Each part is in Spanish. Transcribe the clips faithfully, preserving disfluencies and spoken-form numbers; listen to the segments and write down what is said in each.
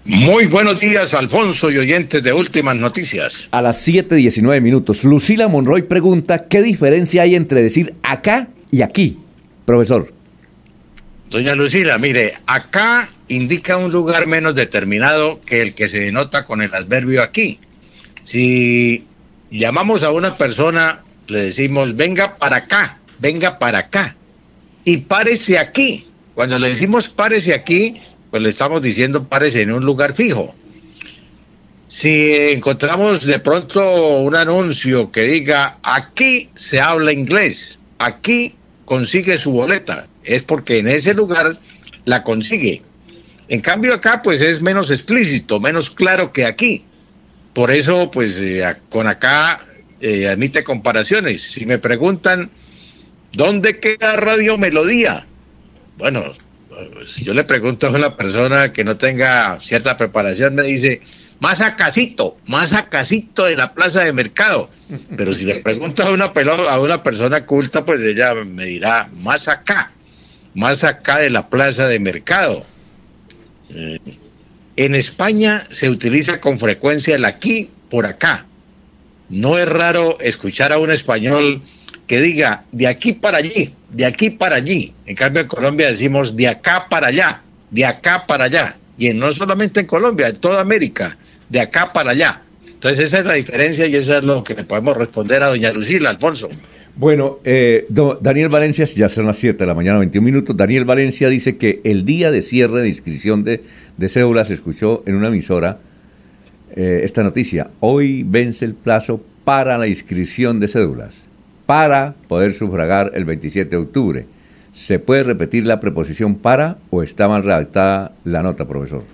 Muy buenos días, Alfonso y oyentes de Últimas Noticias. A las siete diecinueve minutos, Lucila Monroy pregunta ¿qué diferencia hay entre decir acá y aquí, profesor? Doña Lucila, mire, acá indica un lugar menos determinado que el que se denota con el adverbio aquí. Si llamamos a una persona, le decimos venga para acá, venga para acá y párese aquí. Cuando le decimos párese aquí, pues le estamos diciendo párese en un lugar fijo. Si encontramos de pronto un anuncio que diga aquí se habla inglés, aquí consigue su boleta, es porque en ese lugar la consigue. En cambio acá pues es menos explícito, menos claro que aquí. Por eso pues eh, con acá eh, admite comparaciones. Si me preguntan ¿dónde queda Radio Melodía? Bueno, si yo le pregunto a una persona que no tenga cierta preparación, me dice, más acasito, más acasito de la plaza de mercado. Pero si le pregunto a una, pelo, a una persona culta, pues ella me dirá, más acá, más acá de la plaza de mercado. Eh, en España se utiliza con frecuencia el aquí por acá. No es raro escuchar a un español que diga de aquí para allí, de aquí para allí. En cambio en Colombia decimos de acá para allá, de acá para allá. Y en, no solamente en Colombia, en toda América, de acá para allá. Entonces esa es la diferencia y eso es lo que le podemos responder a doña Lucila, Alfonso. Bueno, eh, do, Daniel Valencia, ya son las siete de la mañana, veintiún minutos. Daniel Valencia dice que el día de cierre de inscripción de, de cédulas se escuchó en una emisora eh, esta noticia. Hoy vence el plazo para la inscripción de cédulas, para poder sufragar el veintisiete de octubre. ¿Se puede repetir la preposición para o está mal redactada la nota, profesor?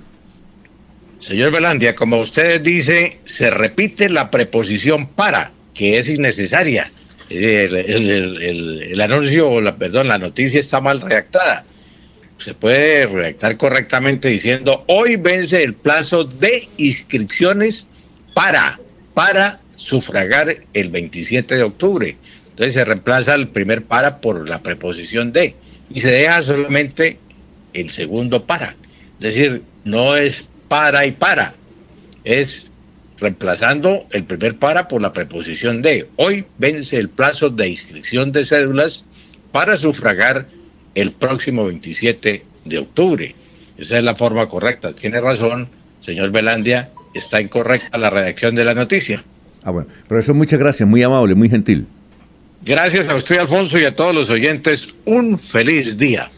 Señor Velandia, como usted dice, se repite la preposición para, que es innecesaria. El, el, el, el, el anuncio, o la, perdón, la noticia está mal redactada. Se puede redactar correctamente diciendo, hoy vence el plazo de inscripciones para, para sufragar el veintisiete de octubre. Entonces se reemplaza el primer para por la preposición de y se deja solamente el segundo para. Es decir, no es para y para, es reemplazando el primer para por la preposición de. Hoy vence el plazo de inscripción de cédulas para sufragar el próximo veintisiete de octubre. Esa es la forma correcta. Tiene razón, señor Velandia, está incorrecta la redacción de la noticia. Ah, bueno. Profesor, muchas gracias, muy amable, muy gentil. Gracias a usted, Alfonso, y a todos los oyentes, un feliz día.